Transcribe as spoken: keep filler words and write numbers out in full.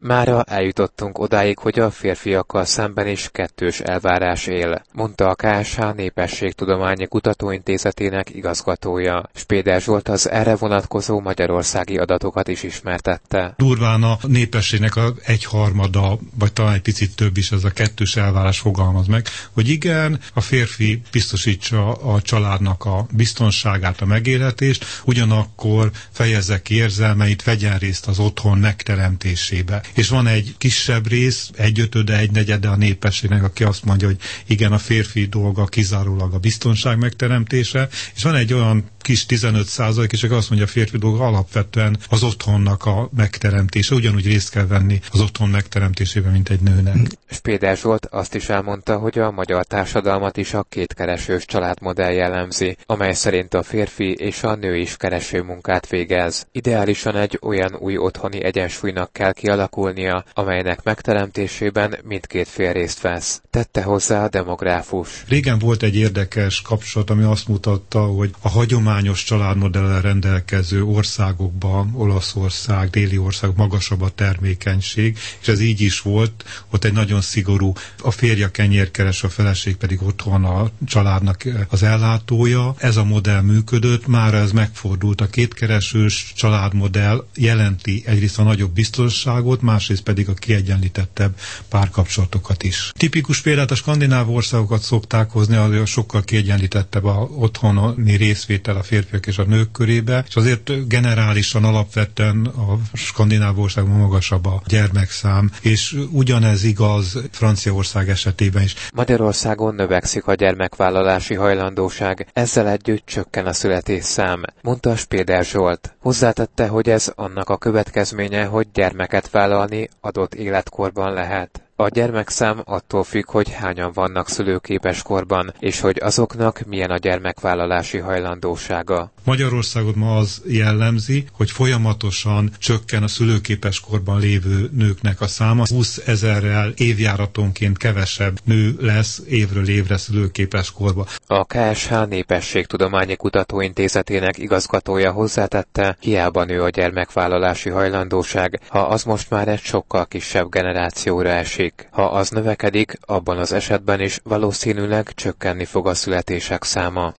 Mára eljutottunk odáig, hogy a férfiakkal szemben is kettős elvárás él, mondta a ká es há Népességtudományi Kutatóintézetének igazgatója. Spéder Zsolt az erre vonatkozó magyarországi adatokat is ismertette. Durván a népességnek a egyharmada, vagy talán egy picit több is ez a kettős elvárás fogalmaz meg, hogy igen, a férfi biztosítsa a családnak a biztonságát, a megélhetést, ugyanakkor fejezze ki érzelmeit, vegyen részt az otthon megteremtésébe. És van egy kisebb rész, egy ötöde, egy negyede a népességnek, aki azt mondja, hogy igen, a férfi dolga kizárólag a biztonság megteremtése, és van egy olyan kis tizenöt százalék, és azt mondja, a férfi dolga alapvetően az otthonnak a megteremtése, ugyanúgy részt kell venni az otthon megteremtésében, mint egy nőnek. Spéder Zsolt azt is elmondta, hogy a magyar társadalmat is a kétkeresős családmodell jellemzi, amely szerint a férfi és a nő is kereső munkát végez. Ideálisan egy olyan új otthoni egyensúlynak kell kialakulnia, amelynek megteremtésében mindkét fél részt vesz. Tette hozzá a demográfus. Régen volt egy érdekes kapcsolat, ami azt mutatta, hogy a hagyományos családmodellel rendelkező országokban, Olaszország, déli ország magasabb a termékenység, és ez így is volt, ott egy nagyon szigorú, a férje kenyérkeres, a feleség pedig otthon a családnak az ellátója. Ez a modell működött, már ez megfordult. A kétkeresős családmodell jelenti egyrészt a nagyobb biztonságot, másrészt pedig a kiegyenlítettebb párkapcsolatokat is. Tipikus példát a skandináv országokat szokták hozni, azért sokkal kiegyenlítettebb a otthoni részvétel a férfiak és a nők körébe, és azért generálisan alapvetően a skandináv országban magasabb a gyermekszám, és ugyanez igaz Franciaország esetében is. Magyarországon növekszik a gyermekvállalási hajlandóság, ezzel együtt csökken a születésszám, mondta Spéder Zsolt. Hozzátette, hogy ez annak a következménye, hogy gyermeket vállalni adott életkorban lehet. A gyermekszám attól függ, hogy hányan vannak szülőképes korban, és hogy azoknak milyen a gyermekvállalási hajlandósága. Magyarországot ma az jellemzi, hogy folyamatosan csökken a szülőképes korban lévő nőknek a száma. húsz ezerrel évjáratonként kevesebb nő lesz évről évre szülőképes korba. A ká es há Népességtudományi Kutatóintézetének igazgatója hozzátette, hiába nő a gyermekvállalási hajlandóság, ha az most már egy sokkal kisebb generációra esik. Ha az növekedik, abban az esetben is valószínűleg csökkenni fog a születések száma.